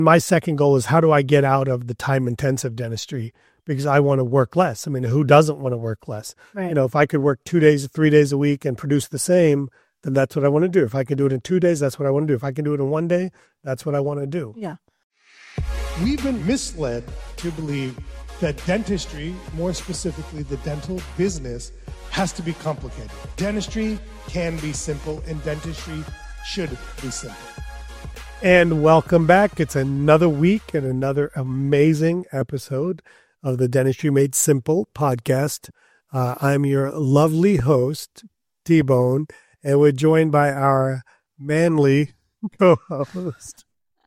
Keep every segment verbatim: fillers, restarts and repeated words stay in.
My second goal is how do I get out of the time-intensive dentistry? Because I want to work less. I mean, who doesn't want to work less? Right. You know, if I could work two days, three days a week and produce the same, then that's what I want to do. If I can do it in two days, that's what I want to do. If I can do it in one day, that's what I want to do. Yeah. We've been misled to believe that dentistry, more specifically the dental business, has to be complicated. Dentistry can be simple, and dentistry should be simple. And welcome back. It's another week and another amazing episode of the Dentistry Made Simple podcast. Uh, I'm your lovely host, T-Bone, and we're joined by our manly co-host.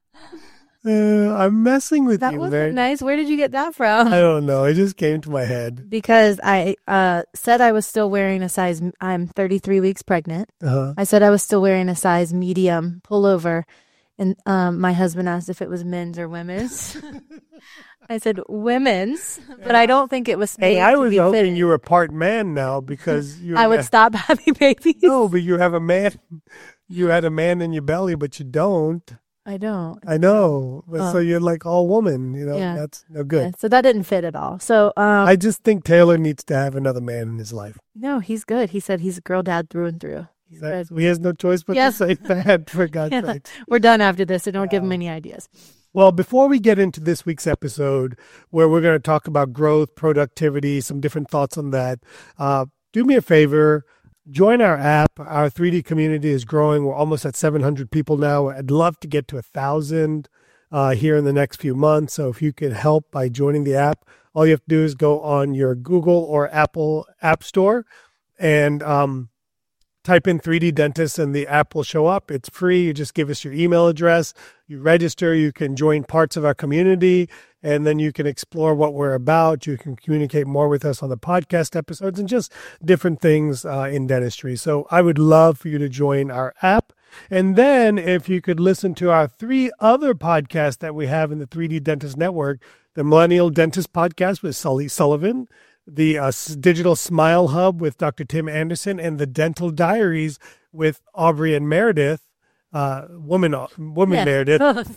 Uh, I'm messing with that you. That was very... nice. Where did you get that from? I don't know. It just came to my head. Because I uh, said I was still wearing a size, I'm thirty-three weeks pregnant. Uh-huh. I said I was still wearing a size medium pullover. And um, my husband asked if it was men's or women's. I said women's, but I don't think it was. Hey, I was hoping you were part man now because you. I would a... stop having babies. No, but you have a man. You had a man in your belly, but you don't. I don't. I know. But oh. So you're like all woman, you know, yeah. That's no good. Yeah, so that didn't fit at all. So um, I just think Taylor needs to have another man in his life. No, he's good. He said he's a girl dad through and through. He's that, good. He has no choice but yes. to say that, for God's yeah. sake. We're done after this, so don't wow. give him any ideas. Well, before we get into this week's episode, where we're going to talk about growth, productivity, some different thoughts on that, uh, do me a favor. Join our app. Our three D community is growing. We're almost at seven hundred people now. I'd love to get to one thousand uh, here in the next few months. So if you could help by joining the app, all you have to do is go on your Google or Apple App Store and um, type in three D Dentist and the app will show up. It's free. You just give us your email address. You register. You can join parts of our community. And then you can explore what we're about. You can communicate more with us on the podcast episodes and just different things uh, in dentistry. So I would love for you to join our app. And then if you could listen to our three other podcasts that we have in the three D Dentist Network, the Millennial Dentist Podcast with Sully Sullivan, the uh, Digital Smile Hub with Doctor Tim Anderson, and the Dental Diaries with Aubrey and Meredith, uh, woman, woman yeah. Meredith.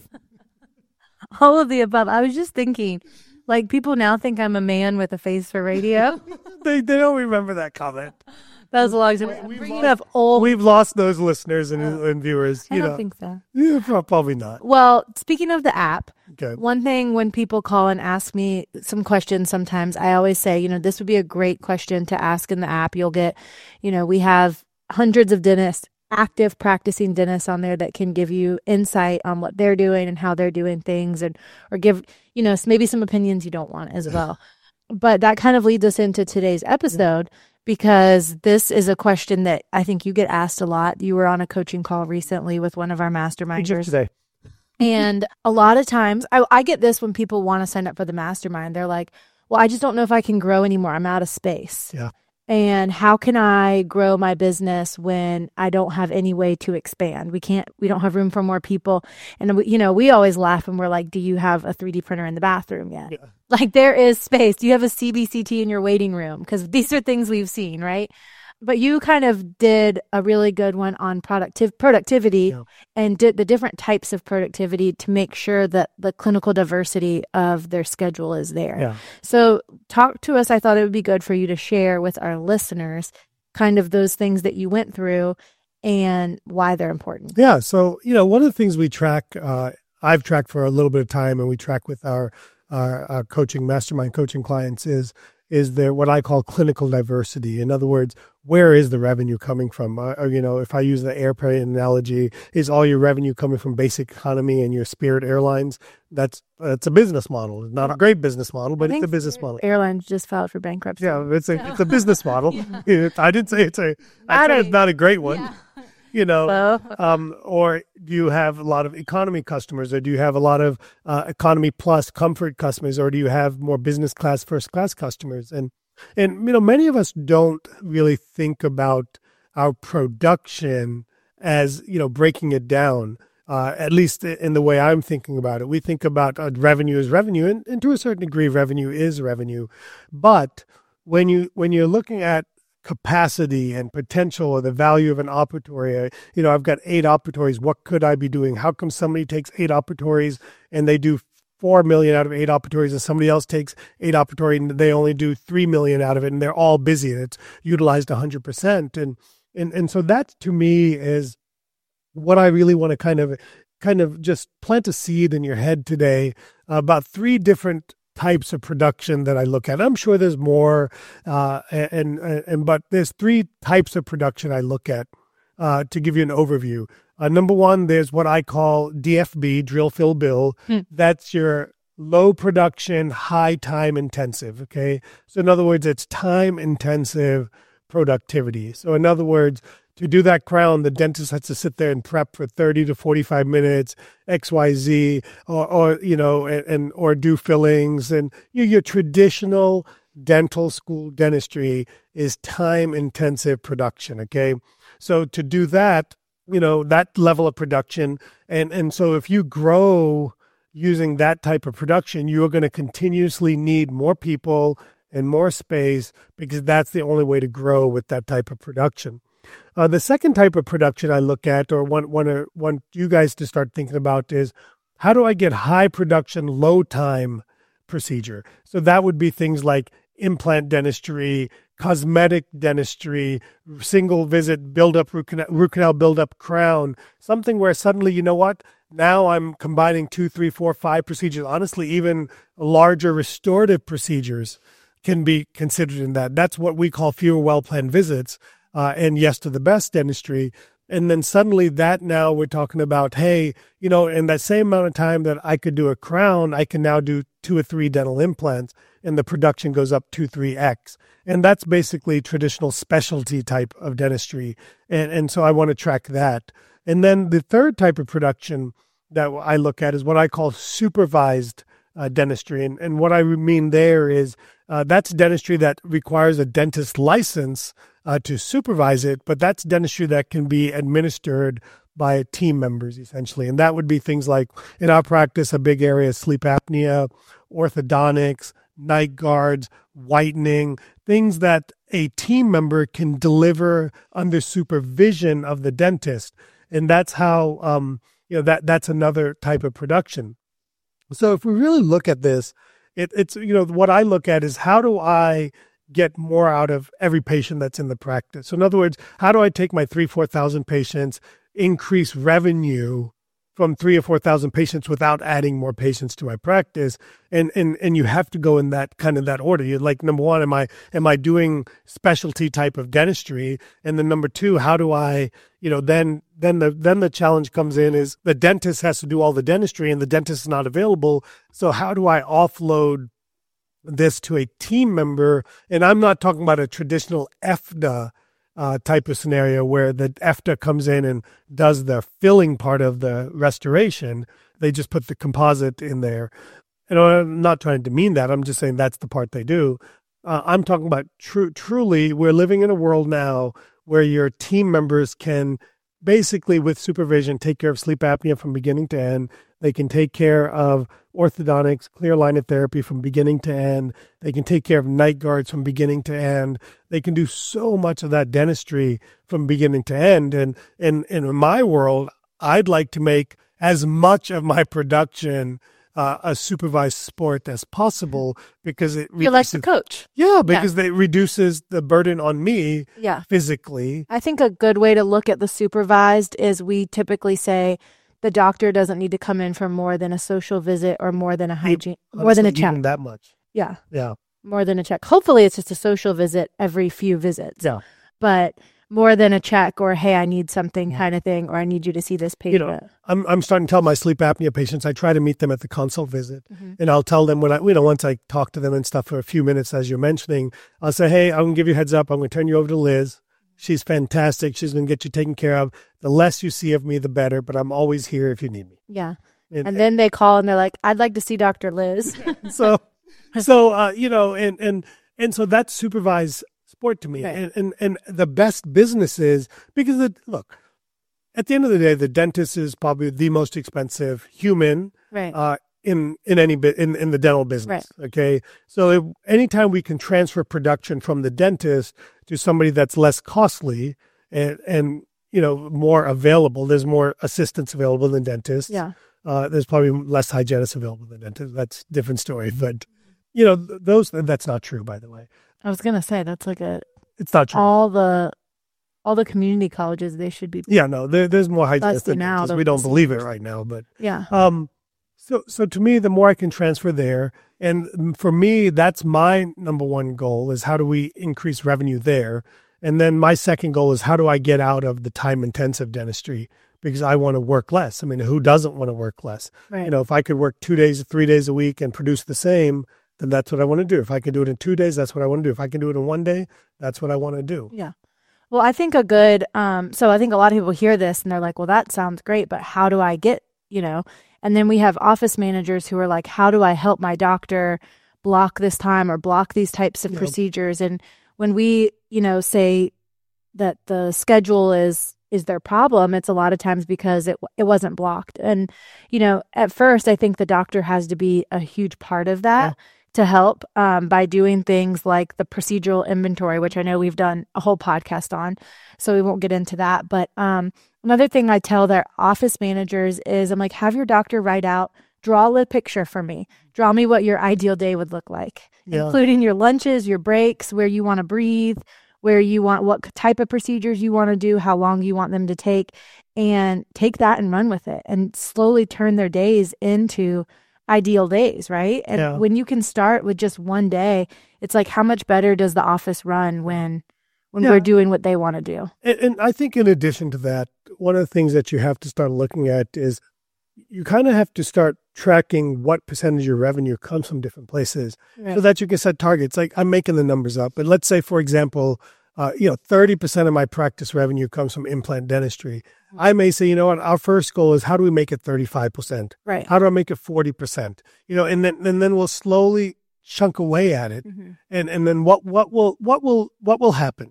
All of the above. I was just thinking, like, people now think I'm a man with a face for radio. they they don't remember that comment. That was a long time. We've, Bringing lost, up old... we've lost those listeners and, uh, and viewers. You I don't know. think so. Yeah, probably not. Well, speaking of the app, okay. One thing when people call and ask me some questions sometimes, I always say, you know, this would be a great question to ask in the app. You'll get, you know, we have hundreds of dentists, active practicing dentists on there that can give you insight on what they're doing and how they're doing things, and or give, you know, maybe some opinions you don't want as well. But that kind of leads us into today's episode, because this is a question that I think you get asked a lot. You were on a coaching call recently with one of our masterminders today. And a lot of times I, I get this when people want to sign up for the mastermind. They're like, well, I just don't know if I can grow anymore. I'm out of space. Yeah. And how can I grow my business when I don't have any way to expand? We can't, we don't have room for more people. And, we, you know, we always laugh and we're like, do you have a three D printer in the bathroom yet? Yeah. Like, there is space. Do you have a C B C T in your waiting room? Because these are things we've seen, right? But you kind of did a really good one on productive productivity yeah. and did the different types of productivity to make sure that the clinical diversity of their schedule is there. Yeah. So talk to us. I thought it would be good for you to share with our listeners kind of those things that you went through and why they're important. Yeah. So, you know, one of the things we track, uh, I've tracked for a little bit of time, and we track with our, our, our coaching, mastermind coaching clients is, is there what I call clinical diversity. In other words, where is the revenue coming from? Uh, or, you know, if I use the airplane analogy, is all your revenue coming from Basic Economy and your Spirit Airlines? That's that's a business model. It's not a great business model, but it's a business Spirit model. Airlines just filed for bankruptcy. Yeah, it's a it's a business model. yeah. I didn't say it's a. I said it's not a great one. Yeah. You know, Well, um, or do you have a lot of economy customers, or do you have a lot of uh, economy plus comfort customers, or do you have more business class, first class customers? And, and, you know, many of us don't really think about our production as, you know, breaking it down, uh, at least in the way I'm thinking about it. We think about uh, revenue as revenue, and, and to a certain degree, revenue is revenue. But when you, when you're looking at capacity and potential or the value of an operatory. You know, I've got eight operatories. What could I be doing? How come somebody takes eight operatories and they do four million out of eight operatories, and somebody else takes eight operatory and they only do three million out of it, and they're all busy and it's utilized one hundred percent. And and and so that to me is what I really want to kind of kind of just plant a seed in your head today about three different types of production that I look at. I'm sure there's more, uh, and, and and but there's three types of production I look at uh, to give you an overview. Uh, number one, there's what I call D F B, drill, fill, bill. Hmm. That's your low production, high time intensive. Okay, so in other words, it's time intensive productivity. So in other words, to do that crown, the dentist has to sit there and prep for thirty to forty-five minutes, X Y Z, or, or you know, and, and or do fillings. And you know, your traditional dental school dentistry is time-intensive production, okay? So to do that, you know, that level of production, and, and so if you grow using that type of production, you are going to continuously need more people and more space because that's the only way to grow with that type of production. Uh, the second type of production I look at, or want, want, to, want you guys to start thinking about, is how do I get high production, low time procedure? So that would be things like implant dentistry, cosmetic dentistry, single visit, build up, root canal, root canal build up crown, something where suddenly, you know what, now I'm combining two, three, four, five procedures. Honestly, even larger restorative procedures can be considered in that. That's what we call fewer well-planned visits. Uh, and yes to the best dentistry. And then suddenly that now we're talking about, hey, you know, in that same amount of time that I could do a crown, I can now do two or three dental implants, and the production goes up two, three X. And that's basically traditional specialty type of dentistry. And, and so I want to track that. And then the third type of production that I look at is what I call supervised uh, dentistry. And, and what I mean there is uh, that's dentistry that requires a dentist license Uh, to supervise it, but that's dentistry that can be administered by team members, essentially. And that would be things like, in our practice, a big area is sleep apnea, orthodontics, night guards, whitening, things that a team member can deliver under supervision of the dentist. And that's how, um, you know, that that's another type of production. So if we really look at this, it, it's, you know, what I look at is how do I get more out of every patient that's in the practice. So in other words, how do I take my three, four thousand patients, increase revenue from three or four thousand patients without adding more patients to my practice? And and and you have to go in that kind of that order. You're like, number one, am I am I doing specialty type of dentistry? And then number two, how do I, you know, then then the then the challenge comes in is the dentist has to do all the dentistry and the dentist is not available. So how do I offload this to a team member? And I'm not talking about a traditional F D A uh, type of scenario where the F D A comes in and does the filling part of the restoration. They just put the composite in there. And I'm not trying to demean that. I'm just saying that's the part they do. Uh, I'm talking about true. Truly, we're living in a world now where your team members can basically, with supervision, take care of sleep apnea from beginning to end. They can take care of orthodontics, clear aligner therapy from beginning to end. They can take care of night guards from beginning to end. They can do so much of that dentistry from beginning to end. And, and, and in my world, I'd like to make as much of my production uh, a supervised sport as possible because it reduces, you're like the coach. Yeah, because yeah. it reduces the burden on me yeah. physically. I think a good way to look at the supervised is we typically say, the doctor doesn't need to come in for more than a social visit or more than a hygiene, Honestly, more than a check. Even that much. Yeah. Yeah. More than a check. Hopefully it's just a social visit every few visits. Yeah. But more than a check or, hey, I need something kind of thing, or I need you to see this patient. You know, I'm I'm starting to tell my sleep apnea patients, I try to meet them at the consult visit. Mm-hmm. And I'll tell them when I, you know, once I talk to them and stuff for a few minutes, as you're mentioning, I'll say, hey, I'm going to give you a heads up. I'm going to turn you over to Liz. She's fantastic. She's going to get you taken care of. The less you see of me, the better, but I'm always here if you need me. Yeah. And, and then they call and they're like, I'd like to see Doctor Liz. so, so uh, you know, and, and, and so that's supervised sport to me. Right. And, and, and the best businesses, because, the, look, at the end of the day, the dentist is probably the most expensive human right. uh, in, in any bit in, in the dental business. Right. Okay. So if, anytime we can transfer production from the dentist to somebody that's less costly and, and, you know, more available, there's more assistants available than dentists. Yeah. Uh, there's probably less hygienists available than dentists. That's a different story. But, you know, those, that's not true, by the way. I was going to say, that's like a, it's not true. All the, all the community colleges, they should be. Yeah, no, there, there's more hygienists than now. dentists. We don't believe it right now, but yeah. Um, so, so to me, the more I can transfer there, and for me, that's my number one goal is how do we increase revenue there? And then my second goal is how do I get out of the time intensive dentistry? Because I want to work less. I mean, who doesn't want to work less? Right. You know, if I could work two days, three days a week and produce the same, then that's what I want to do. If I could do it in two days, that's what I want to do. If I can do it in one day, that's what I want to do. Yeah. Well, I think a good, um, so I think a lot of people hear this and they're like, well, that sounds great, but how do I get, you know, and then we have office managers who are like, how do I help my doctor block this time or block these types of Yep. procedures? And when we, you know, say that the schedule is, is their problem, it's a lot of times because it it wasn't blocked. And, you know, at first, I think the doctor has to be a huge part of that. Yeah. To help um, by doing things like the procedural inventory, which I know we've done a whole podcast on, so we won't get into that. But um, another thing I tell their office managers is I'm like, have your doctor write out, draw a picture for me. Draw me what your ideal day would look like, yeah. including your lunches, your breaks, where you want to breathe, where you want, what type of procedures you want to do, how long you want them to take, and take that and run with it and slowly turn their days into ideal days, right? And yeah. when you can start with just one day, it's like how much better does the office run when when yeah. we're doing what they want to do? And, and I think in addition to that, one of the things that you have to start looking at is you kind of have to start tracking what percentage of your revenue comes from different places right. so that you can set targets. Like I'm making the numbers up, but let's say, for example, Uh, you know, thirty percent of my practice revenue comes from implant dentistry. Mm-hmm. I may say, you know what, our first goal is how do we make it thirty-five percent? Right. How do I make it forty percent? You know, and then and then we'll slowly chunk away at it. Mm-hmm. And and then what what will what will what will happen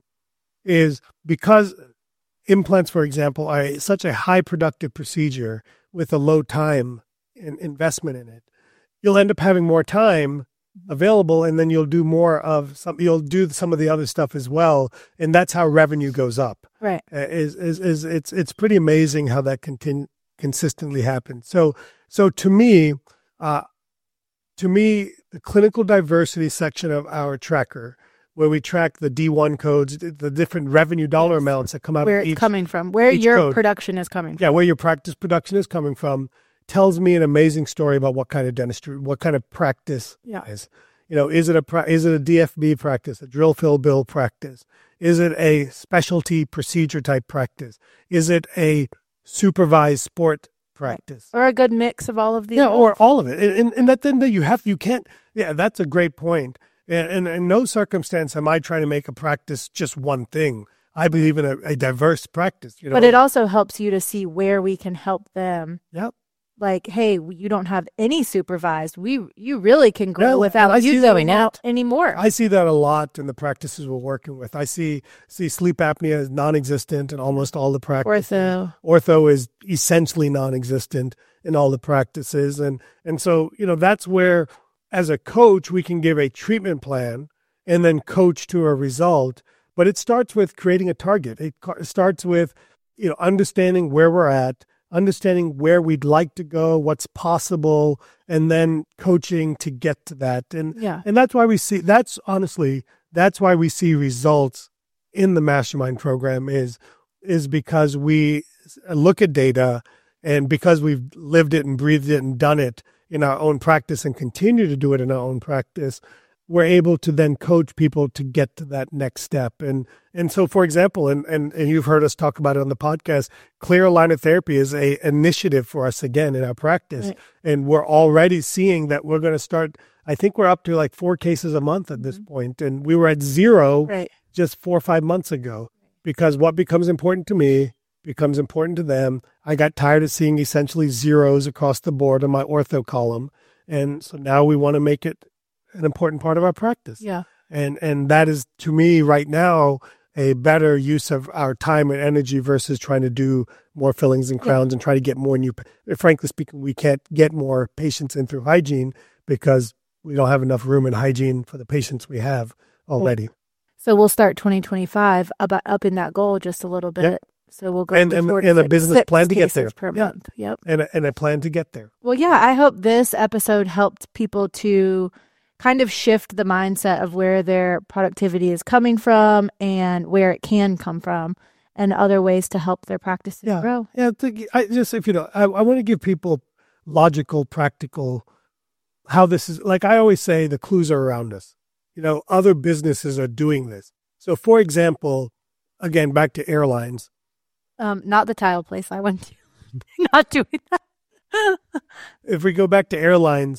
is because implants, for example, are such a high productive procedure with a low time and investment in it, you'll end up having more time available, and then you'll do more of some. You'll do some of the other stuff as well, and that's how revenue goes up. Right? Uh, is is is it's it's pretty amazing how that continue consistently happens. So so to me, uh, to me, the clinical diversity section of our tracker, where we track the D one codes, the different revenue dollar amounts that come out where of it's each, coming from, where your code. production is coming from. Yeah, where your practice production is coming from. Tells me an amazing story about what kind of dentistry, what kind of practice yeah. is. You know, is it a pra- is it a D F B practice, a drill fill bill practice? Is it a specialty procedure type practice? Is it a supervised sport practice? Or a good mix of all of these? Yeah, or all of it. And, and, and that then you have you can't. Yeah, that's a great point. And, and in no circumstance am I trying to make a practice just one thing. I believe in a, a diverse practice. You know? But it also helps you to see where we can help them. Yep. Like, hey, you don't have any supervised. We, you really can grow no, without you going out anymore. I see that a lot in the practices we're working with. I see see sleep apnea is non-existent in almost all the practices. Ortho. Ortho is essentially non-existent in all the practices. And, and so, you know, that's where, as a coach, we can give a treatment plan and then coach to a result. But it starts with creating a target. It starts with, you know, understanding where we're at, understanding where we'd like to go, what's possible, and then coaching to get to that. And yeah. and that's why we see, that's honestly, that's why we see results in the Mastermind program is, is because we look at data, and because we've lived it and breathed it and done it in our own practice and continue to do it in our own practice, we're able to then coach people to get to that next step. And and so, for example, and, and, and you've heard us talk about it on the podcast, clear aligner therapy is a initiative for us again in our practice. Right. And we're already seeing that we're going to start, I think we're up to like four cases a month at this mm-hmm. point. And we were at zero right. just four or five months ago, because what becomes important to me becomes important to them. I got tired of seeing essentially zeros across the board on my ortho column. And so now we want to make it an important part of our practice. Yeah. And and that is, to me right now, a better use of our time and energy versus trying to do more fillings and crowns yeah. and try to get more new. Frankly speaking, we can't get more patients in through hygiene because we don't have enough room in hygiene for the patients we have already. So we'll start twenty twenty-five about upping that goal just a little bit. Yeah. So we'll go and and, and a business plan to get there per yeah. month. Yep. And a, and a plan to get there. Well, yeah, I hope this episode helped people to kind of shift the mindset of where their productivity is coming from and where it can come from, and other ways to help their practices yeah. grow. Yeah, I just if you know, I, I want to give people logical, practical. How this is like I always say, the clues are around us. You know, other businesses are doing this. So, for example, again, back to airlines. Um, not the tile place I went to. Not doing that. If we go back to airlines,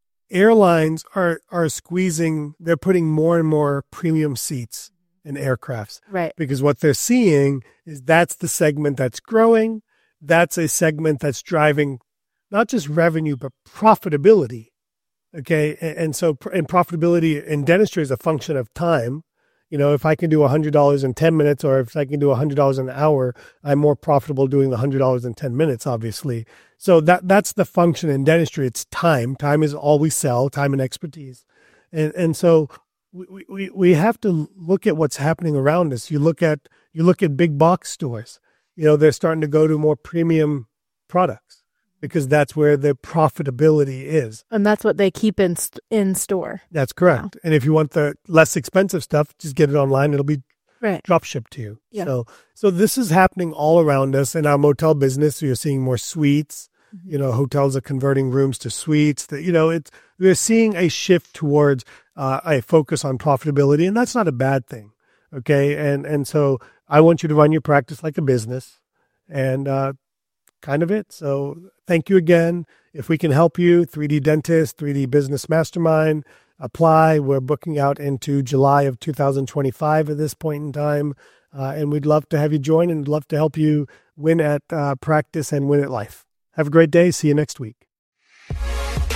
airlines are are squeezing. They're putting more and more premium seats in aircrafts, right? Because what they're seeing is that's the segment that's growing. That's a segment that's driving not just revenue but profitability. Okay, and, and so and profitability in dentistry is a function of time. You know, if I can do one hundred dollars in ten minutes or if I can do one hundred dollars an hour, I'm more profitable doing the one hundred dollars in ten minutes, obviously. So that that's the function in dentistry. It's time. Time is all we sell, time and expertise. And and so we, we, we have to look at what's happening around us. You look at you look at big box stores. You know, they're starting to go to more premium products because that's where the profitability is. And that's what they keep in st- in store. That's correct. Wow. And if you want the less expensive stuff, just get it online. It'll be right. drop shipped to you. Yeah. So so this is happening all around us in our motel business. So you're seeing more suites. Mm-hmm. You know, hotels are converting rooms to suites. That you know, it's we're seeing a shift towards uh, a focus on profitability, and that's not a bad thing. Okay, and and so I want you to run your practice like a business, and uh, kind of it. So thank you again. If we can help you, three D Dentist, three D Business Mastermind, apply. We're booking out into July of two thousand twenty-five at this point in time. Uh, and we'd love to have you join and love to help you win at uh, practice and win at life. Have a great day. See you next week.